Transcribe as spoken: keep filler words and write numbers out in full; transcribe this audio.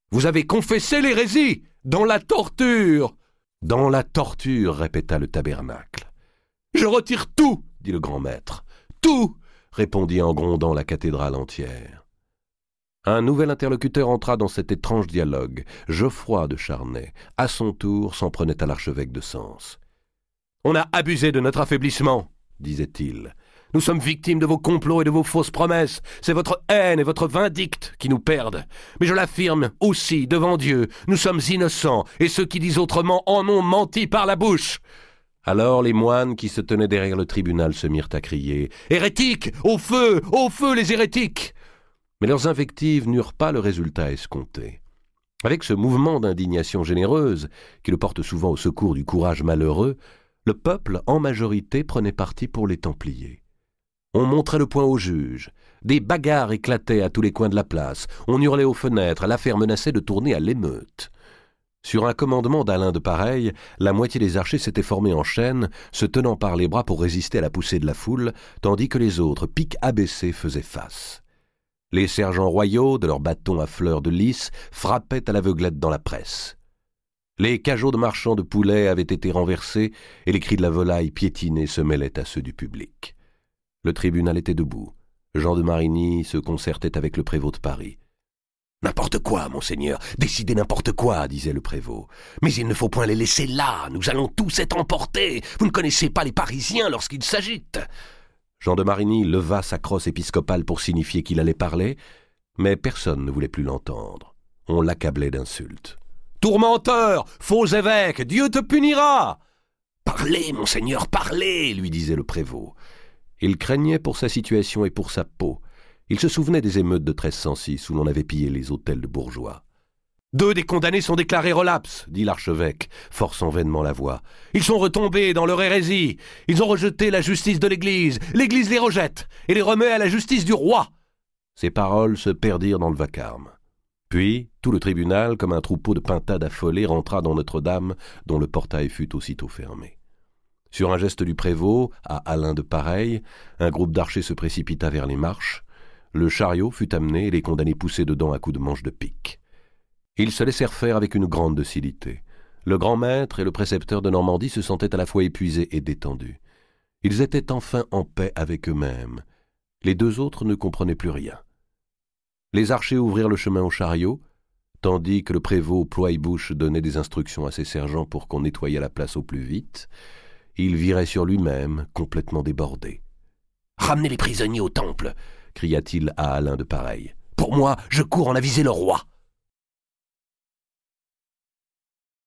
Vous avez confessé l'hérésie dans la torture !» « Dans la torture !» répéta le tabernacle. « Je retire tout !» dit le grand maître. « Tout !» répondit en grondant la cathédrale entière. Un nouvel interlocuteur entra dans cet étrange dialogue. Geoffroy de Charnay, à son tour, s'en prenait à l'archevêque de Sens. « On a abusé de notre affaiblissement, disait-il. Nous sommes victimes de vos complots et de vos fausses promesses. C'est votre haine et votre vindicte qui nous perdent. Mais je l'affirme aussi devant Dieu, nous sommes innocents, et ceux qui disent autrement en ont menti par la bouche. » Alors les moines qui se tenaient derrière le tribunal se mirent à crier « Hérétiques ! Au feu ! Au feu les hérétiques !» Mais leurs invectives n'eurent pas le résultat escompté. Avec ce mouvement d'indignation généreuse, qui le porte souvent au secours du courage malheureux, le peuple, en majorité, prenait parti pour les Templiers. On montrait le poing aux juges. Des bagarres éclataient à tous les coins de la place. On hurlait aux fenêtres. L'affaire menaçait de tourner à l'émeute. Sur un commandement d'Alain de Pareil, la moitié des archers s'étaient formés en chaîne, se tenant par les bras pour résister à la poussée de la foule, tandis que les autres, piques abaissées, faisaient face. Les sergents royaux, de leurs bâtons à fleurs de lys, frappaient à l'aveuglette dans la presse. Les cajots de marchands de poulets avaient été renversés et les cris de la volaille piétinée se mêlaient à ceux du public. Le tribunal était debout. Jean de Marigny se concertait avec le prévôt de Paris. « N'importe quoi, monseigneur, décidez n'importe quoi, disait le prévôt. Mais il ne faut point les laisser là, nous allons tous être emportés. Vous ne connaissez pas les Parisiens lorsqu'ils s'agitent. » Jean de Marigny leva sa crosse épiscopale pour signifier qu'il allait parler, mais personne ne voulait plus l'entendre. On l'accablait d'insultes. « Tourmenteur, faux évêque, Dieu te punira !»« Parlez, monseigneur, parlez !» lui disait le prévôt. Il craignait pour sa situation et pour sa peau. Il se souvenait des émeutes de treize cent six où l'on avait pillé les hôtels de bourgeois. « Deux des condamnés sont déclarés relapses, dit l'archevêque, forçant vainement la voix. Ils sont retombés dans leur hérésie. Ils ont rejeté la justice de l'Église. L'Église les rejette et les remet à la justice du roi. » Ces paroles se perdirent dans le vacarme. Puis, tout le tribunal, comme un troupeau de pintades affolées, rentra dans Notre-Dame, dont le portail fut aussitôt fermé. Sur un geste du prévôt, à Alain de Pareil, un groupe d'archers se précipita vers les marches. Le chariot fut amené et les condamnés poussés dedans à coups de manche de pique. Ils se laissèrent faire avec une grande docilité. Le grand maître et le précepteur de Normandie se sentaient à la fois épuisés et détendus. Ils étaient enfin en paix avec eux-mêmes. Les deux autres ne comprenaient plus rien. Les archers ouvrirent le chemin au chariot, tandis que le prévôt Ploie-Bouche donnait des instructions à ses sergents pour qu'on nettoyât la place au plus vite. Il virait sur lui-même, complètement débordé. « Ramenez les prisonniers au temple !» cria-t-il à Alain de Pareil. « Pour moi, je cours en aviser le roi !»